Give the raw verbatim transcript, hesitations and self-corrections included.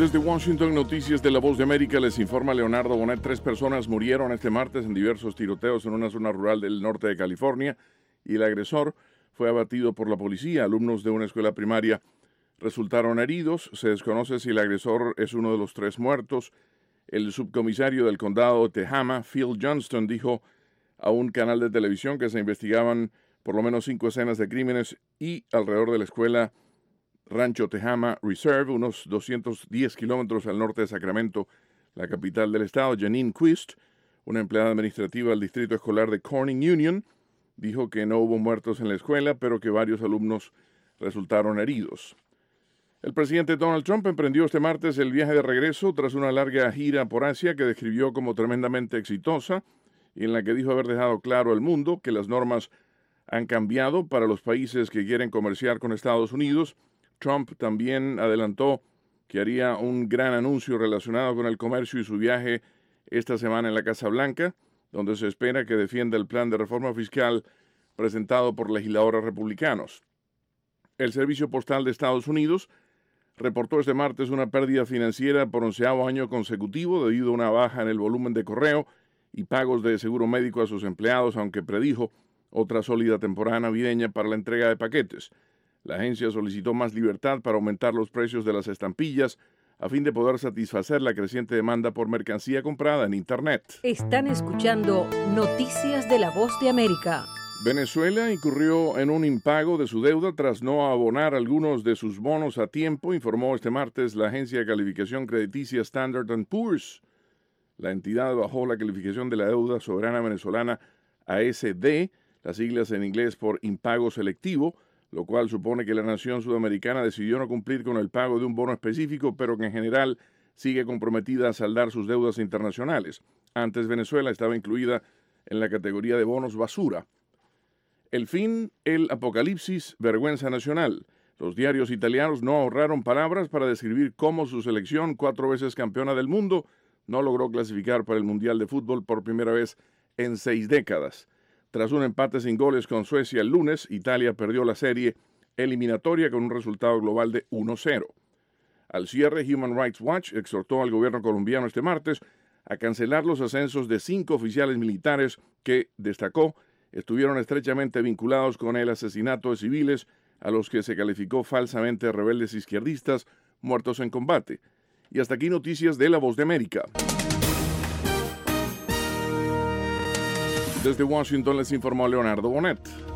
Desde Washington, Noticias de la Voz de América, les informa Leonardo Bonet. Tres personas murieron este martes en diversos tiroteos en una zona rural del norte de California y el agresor fue abatido por la policía. Alumnos de una escuela primaria resultaron heridos. Se desconoce si el agresor es uno de los tres muertos. El subcomisario del condado de Tehama, Phil Johnston, dijo a un canal de televisión que se investigaban por lo menos cinco escenas de crímenes y alrededor de la escuela Rancho Tehama Reserve, unos doscientos diez kilómetros al norte de Sacramento, la capital del estado. Janine Quist, una empleada administrativa del distrito escolar de Corning Union, dijo que no hubo muertos en la escuela, pero que varios alumnos resultaron heridos. El presidente Donald Trump emprendió este martes el viaje de regreso tras una larga gira por Asia que describió como tremendamente exitosa y en la que dijo haber dejado claro al mundo que las normas han cambiado para los países que quieren comerciar con Estados Unidos. Trump también adelantó que haría un gran anuncio relacionado con el comercio y su viaje esta semana en la Casa Blanca, donde se espera que defienda el plan de reforma fiscal presentado por legisladores republicanos. El Servicio Postal de Estados Unidos reportó este martes una pérdida financiera por onceavo año consecutivo debido a una baja en el volumen de correo y pagos de seguro médico a sus empleados, aunque predijo otra sólida temporada navideña para la entrega de paquetes. La agencia solicitó más libertad para aumentar los precios de las estampillas a fin de poder satisfacer la creciente demanda por mercancía comprada en Internet. Están escuchando Noticias de la Voz de América. Venezuela incurrió en un impago de su deuda tras no abonar algunos de sus bonos a tiempo, informó este martes la agencia de calificación crediticia Standard and Poor's. La entidad bajó la calificación de la deuda soberana venezolana a ese de, las siglas en inglés por impago selectivo, lo cual supone que la nación sudamericana decidió no cumplir con el pago de un bono específico, pero que en general sigue comprometida a saldar sus deudas internacionales. Antes Venezuela estaba incluida en la categoría de bonos basura. El fin, el apocalipsis, vergüenza nacional. Los diarios italianos no ahorraron palabras para describir cómo su selección, cuatro veces campeona del mundo, no logró clasificar para el Mundial de Fútbol por primera vez en seis décadas. Tras un empate sin goles con Suecia el lunes, Italia perdió la serie eliminatoria con un resultado global de uno cero. Al cierre, Human Rights Watch exhortó al gobierno colombiano este martes a cancelar los ascensos de cinco oficiales militares que, destacó, estuvieron estrechamente vinculados con el asesinato de civiles a los que se calificó falsamente rebeldes izquierdistas muertos en combate. Y hasta aquí Noticias de la Voz de América. Desde Washington les informó Leonardo Bonet.